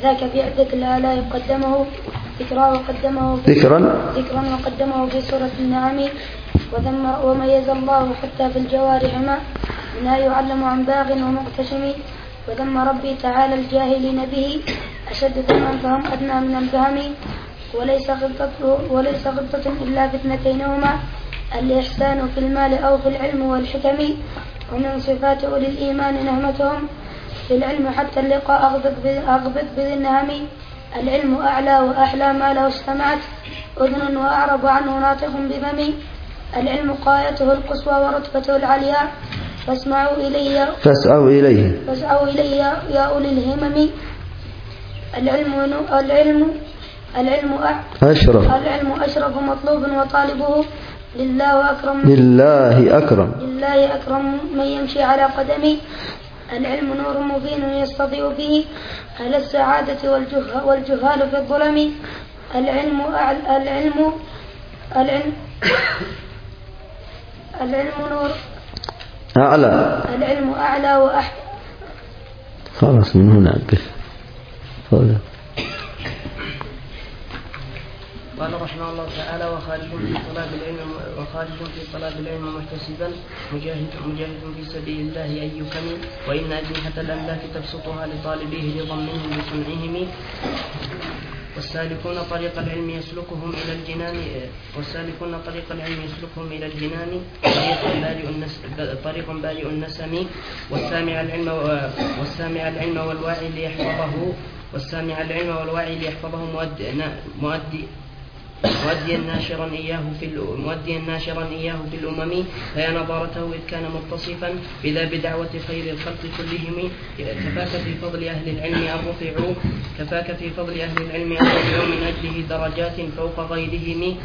ذاك في ذكر الآلاء قدمه ذكرا وقدمه في سورة النعم. وميز الله حتى في الجوارح ما يعلم عن باغ ومقتشم. وذم ربي تعالى الجاهلين به أشد ذما فهم أدنى من الفهم. وليس غبطة إلا في اثنتينهما الإحسان في المال أو في العلم والحكم. ومن صفات أولي الإيمان نهمتهم في العلم حتى اللقاء أغبط بذي النهم. العلم أعلى وأحلى ما لو استمعت أذن وأعرب عنه ناطق بفم. العلم قايته القصوى ورتبته العليا فاسعوا إليه يا أولي الهمم. العلم أشرف مطلوب وطالبه لله أكرم من يمشي على قدمه. العلم نور مبين يستضيء به أهل السعادة والجهال في الظلم. العلم نور العلم أعلى وأحلى. خلاص من هنا قال رحمه الله تعالى: وخارج في طلب العلم محتسبا مجاهد في سبيل الله أن يكمل. وإن أجنحة الأملاك تبسطها لطالبيه لضمنهم بصنعهم. والسالكون طريق العلم يسلكهم إلى الجنان طريق بارئ النسم. والسامع العلم والواعي ليحفظه مؤديا ناشرا إياه في الأمم. فيا نظرته إذ كان متصفا بذا بدعوة خير الخلق كلهم. كفاك في فضل أهل العلم أن رفعوا من أجله درجات فوق غيرهم.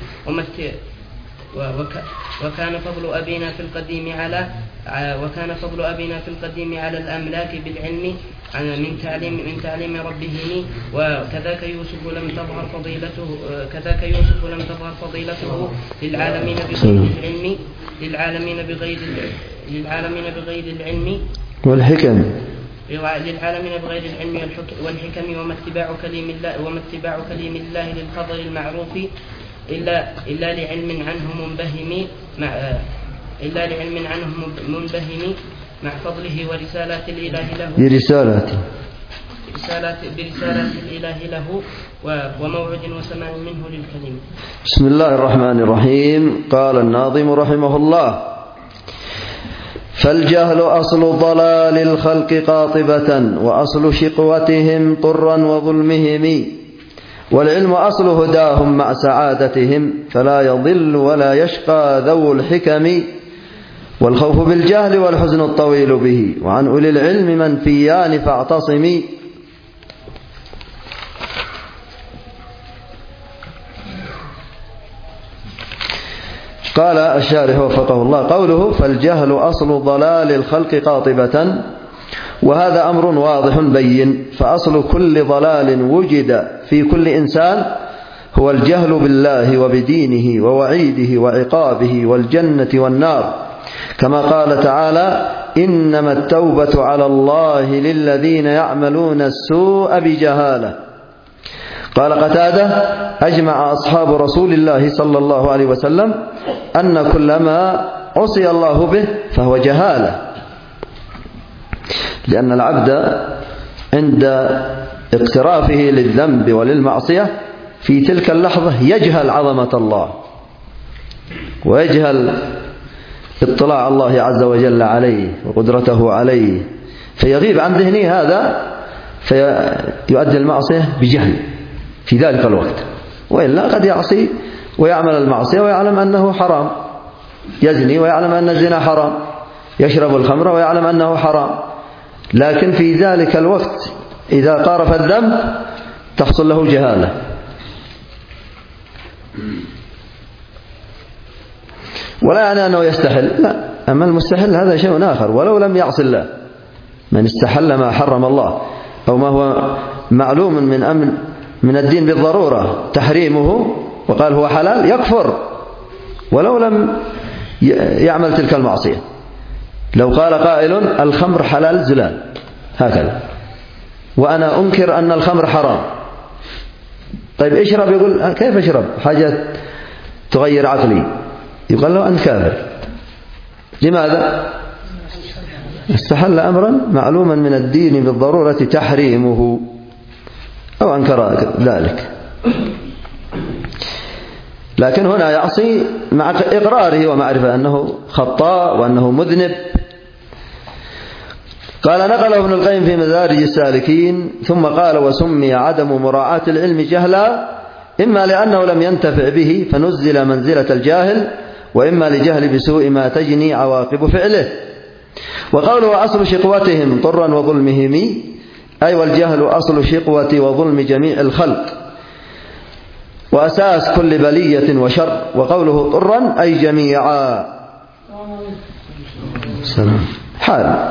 وكان فضل أبينا في القديم على الأملاك بالعلم من تعليم ربهم. وكذاك يوسف لم تظهر فضيلته للعالمين بغير العلم والحكم. وما اتباع كليم الله للخضر المعروف إلا لعلم عنه منبهم مع فضله ورسالات الإله له برسالات الإله له وموعد وسماع منه للكلم. بسم الله الرحمن الرحيم. قال الناظم رحمه الله: فالجهل أصل ضلال الخلق قاطبة وأصل شقوتهم طرا وظلمهم. والعلم أصل هداهم مع سعادتهم فلا يضل ولا يشقى ذو الحكم. والخوف بالجهل والحزن الطويل به وعن أولي العلم منفيان فاعتصمي. قال الشارح وفقه الله: قوله فالجهل أصل ضلال الخلق قاطبة، وهذا أمر واضح بين. فأصل كل ضلال وجد في كل إنسان هو الجهل بالله وبدينه ووعيده وعقابه والجنة والنار، كما قال تعالى: إنما التوبة على الله للذين يعملون السوء بجهالة. قال قتادة: أجمع أصحاب رسول الله صلى الله عليه وسلم أن كل ما عصي الله به فهو جهالة، لأن العبد عند اقترافه للذنب وللمعصية في تلك اللحظة يجهل عظمة الله ويجهل اطلاع الله عز وجل عليه وقدرته عليه، فيغيب عن ذهنه هذا فيؤدي المعصية بجهل في ذلك الوقت. وإلا قد يعصي ويعمل المعصية ويعلم أنه حرام، يزني ويعلم أن الزنا حرام، يشرب الخمر ويعلم أنه حرام، لكن في ذلك الوقت إذا قارف الذنب تحصل له جهالة. ولا يعني أنه يستحل، لا، أما المستحل هذا شيء آخر ولو لم يعص الله. من استحل ما حرم الله أو ما هو معلوم من الدين بالضرورة تحريمه وقال هو حلال يكفر ولو لم يعمل تلك المعصية. لو قال قائل الخمر حلال زلال هكذا، وأنا أنكر أن الخمر حرام. طيب اشرب، يقول كيف اشرب؟ حاجة تغير عقلي. يقال له أنت كافر. لماذا؟ استحل أمرا معلوما من الدين بالضرورة تحريمه، أو أنكر ذلك. لكن هنا يعصي مع إقراره ومعرفة أنه خطاء وأنه مذنب. قال نقله ابن القيم في مدارج السالكين ثم قال وسمي عدم مراعاة العلم جهلا، إما لأنه لم ينتفع به فنزل منزلة الجاهل، وإما لجهل بسوء ما تجني عواقب فعله. وقوله أصل شقوتهم طرا وظلمهم، أي والجهل أصل شقوة وظلم جميع الخلق وأساس كل بلية وشر. وقوله طرا أي جميعا. حال.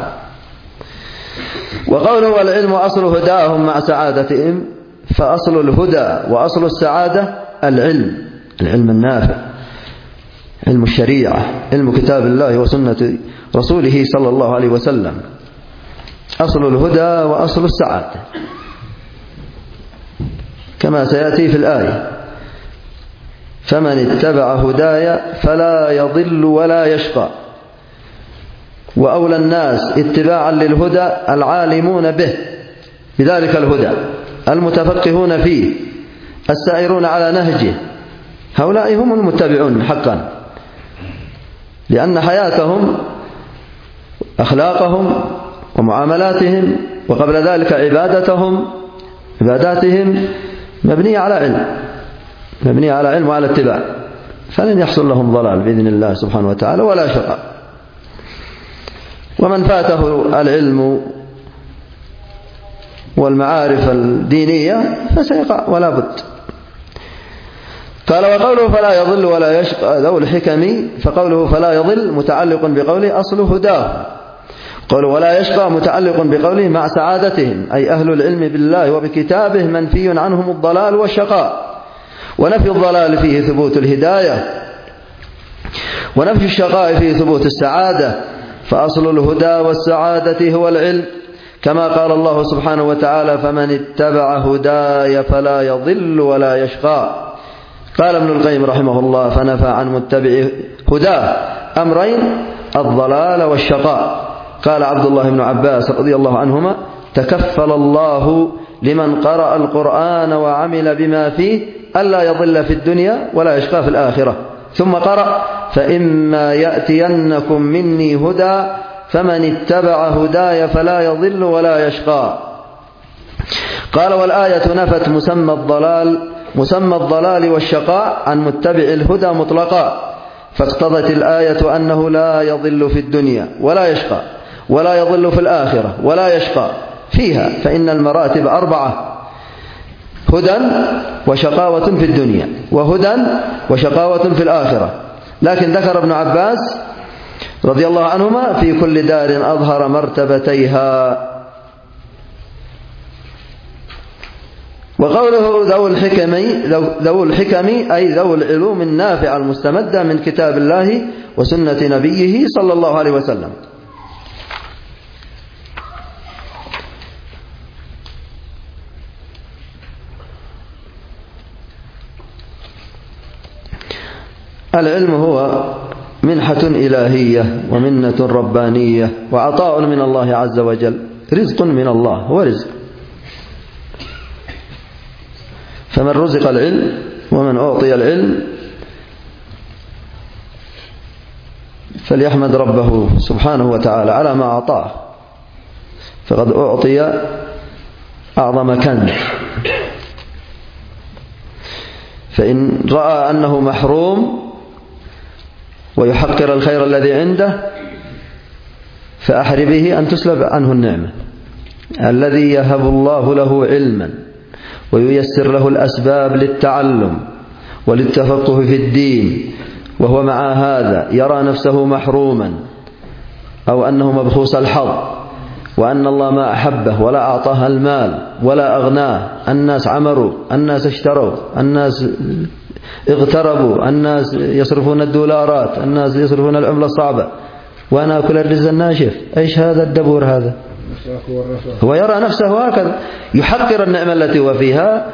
وقوله والعلم أصل هداهم مع سعادتهم، فأصل الهدى وأصل السعادة العلم النافع، علم الشريعة، علم كتاب الله وسنة رسوله صلى الله عليه وسلم، أصل الهدى وأصل السعادة كما سيأتي في الآية: فمن اتبع هداي فلا يضل ولا يشقى. وأولى الناس اتباعا للهدى العالمون به بذلك الهدى، المتفقهون فيه، السائرون على نهجه، هؤلاء هم المتبعون حقا، لأن حياتهم أخلاقهم ومعاملاتهم وقبل ذلك عباداتهم مبنية على علم وعلى اتباع، فلن يحصل لهم ضلال بإذن الله سبحانه وتعالى ولا شقاء. ومن فاته العلم والمعارف الدينية فسيقع ولا بد. قال وقوله فلا يضل ولا يشقى ذو الحكم، فقوله فلا يضل متعلق بقوله أصل هداه، قوله ولا يشقى متعلق بقوله مع سعادتهم، أي أهل العلم بالله وبكتابه منفي عنهم الضلال والشقاء، ونفي الضلال فيه ثبوت الهداية، ونفي الشقاء فيه ثبوت السعادة، فأصل الهدى والسعادة هو العلم، كما قال الله سبحانه وتعالى فمن اتبع هداي فلا يضل ولا يشقى. قال ابن القيم رحمه الله فنفى عن متبع هداه أمرين: الضلال والشقاء. قال عبد الله بن عباس رضي الله عنهما: تكفل الله لمن قرأ القرآن وعمل بما فيه ألا يضل في الدنيا ولا يشقى في الآخرة. ثم قرأ: فإما يأتينكم مني هدى فمن اتبع هداي فلا يضل ولا يشقى. قال والآية نفت مسمى الضلال والشقاء عن متبع الهدى مطلقا، فاقتضت الآية أنه لا يضل في الدنيا ولا يشقى، ولا يضل في الآخرة ولا يشقى فيها، فإن المراتب 4: هدى وشقاوة في الدنيا، وهدى وشقاوة في الآخرة. لكن ذكر ابن عباس رضي الله عنهما في كل دار أظهر مرتبتيها. وقوله ذو الحكم أي ذو العلوم النافعة المستمدة من كتاب الله وسنة نبيه صلى الله عليه وسلم. العلم هو منحة إلهية ومنة ربانية وعطاء من الله عز وجل، رزق من الله، هو رزق. فمن رزق العلم ومن أعطي العلم فليحمد ربه سبحانه وتعالى على ما أعطاه، فقد أعطي أعظم كنز. فإن رأى أنه محروم ويحقر الخير الذي عنده فأحر به أن تسلب عنه النعمة. الذي يهب الله له علما وييسر له الأسباب للتعلم وللتفقه في الدين، وهو مع هذا يرى نفسه محروما أو أنه مبخوس الحظ، وأن الله ما أحبه ولا أعطاه المال ولا أغناه، الناس عمروا، الناس اشتروا، الناس اغتربوا، الناس يصرفون الدولارات، الناس يصرفون العملة الصعبة، وأنا أكل الرز الناشف. إيش هذا الدبور هذا؟ هو يرى نفسه هكذا، يحقر النعمة التي هو فيها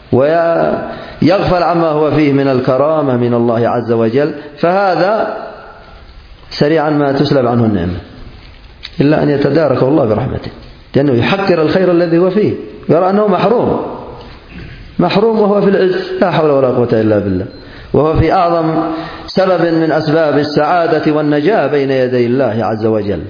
ويغفل عما هو فيه من الكرامة من الله عز وجل، فهذا سريعا ما تسلب عنه النعمة إلا أن يتداركه الله برحمته، لأنه يحقر الخير الذي هو فيه، يرى أنه محروم وهو في العز، لا حول ولا قوة إلا بالله، وهو في أعظم سبب من أسباب السعادة والنجاة بين يدي الله عز وجل.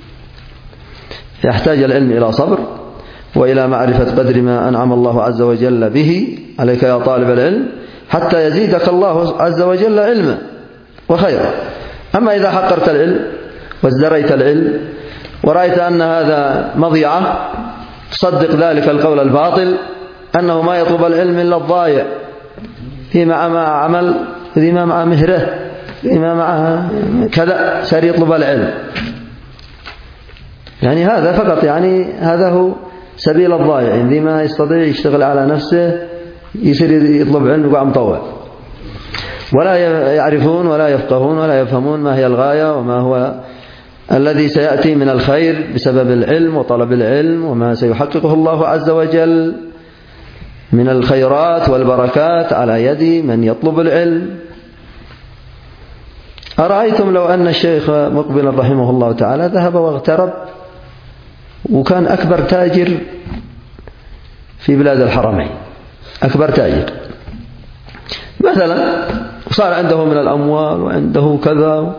يحتاج العلم إلى صبر وإلى معرفة قدر ما أنعم الله عز وجل به عليك يا طالب العلم، حتى يزيدك الله عز وجل علما وخيرا. أما إذا حقرت العلم وازدريت العلم ورأيت أن هذا مضيعة، تصدق ذلك القول الباطل أنه ما يطلب العلم إلا الضايع، فيما مع عمل، فيما مع مهره، فيما مع كذا صار يطلب العلم، يعني هذا فقط، يعني هذا هو سبيل الضايعين، ذي ما يستطيع يشتغل على نفسه يصير يطلب علم ويقع مطوع، ولا يعرفون ولا يفقهون ولا يفهمون ما هي الغاية وما هو الذي سيأتي من الخير بسبب العلم وطلب العلم، وما سيحققه الله عز وجل من الخيرات والبركات على يد من يطلب العلم. أرأيتم لو أن الشيخ مقبل رحمه الله تعالى ذهب واغترب وكان أكبر تاجر في بلاد الحرمين، أكبر تاجر مثلا، وصار عنده من الأموال وعنده كذا،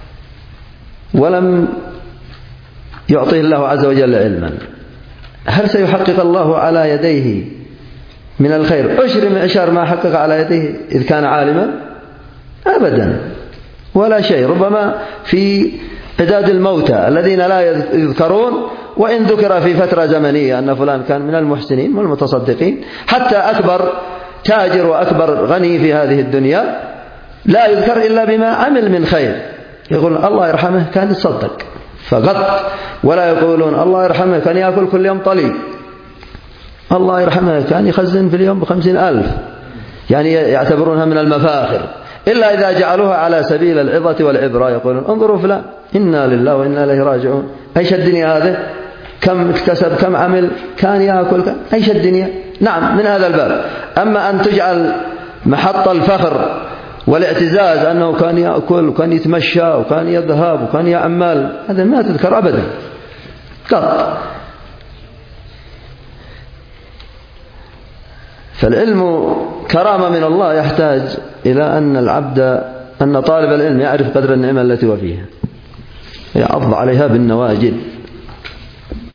ولم يعطيه الله عز وجل علما، هل سيحقق الله على يديه من الخير عشر من عشر ما حقق على يديه إذ كان عالما؟ أبدا ولا شيء. ربما في عداد الموتى الذين لا يذكرون، وإن ذكر في فترة زمنية أن فلان كان من المحسنين والمتصدقين، حتى أكبر تاجر وأكبر غني في هذه الدنيا لا يذكر إلا بما عمل من خير، يقول الله يرحمه كان يتصدق فقط، ولا يقولون الله يرحمه كان يأكل كل يوم طلي، الله يرحمه كان يخزن في اليوم ب50,000، يعني يعتبرونها من المفاخر، إلا إذا جعلوها على سبيل العظة والعبرة، يقولون انظروا فلان إنا لله وإنا إليه راجعون، أيش الدنيا هذه، كم اكتسب كم عمل، كان يأكل أيش الدنيا. نعم من هذا الباب. أما أن تجعل محط الفخر والاعتزاز أنه كان يأكل وكان يتمشى وكان يذهب وكان يعمل، هذا ما تذكر أبدا قط. فالعلم كرامة من الله، يحتاج إلى أن طالب العلم يعرف قدر النعمة التي هو فيها، يعض عليها بالنواجذ.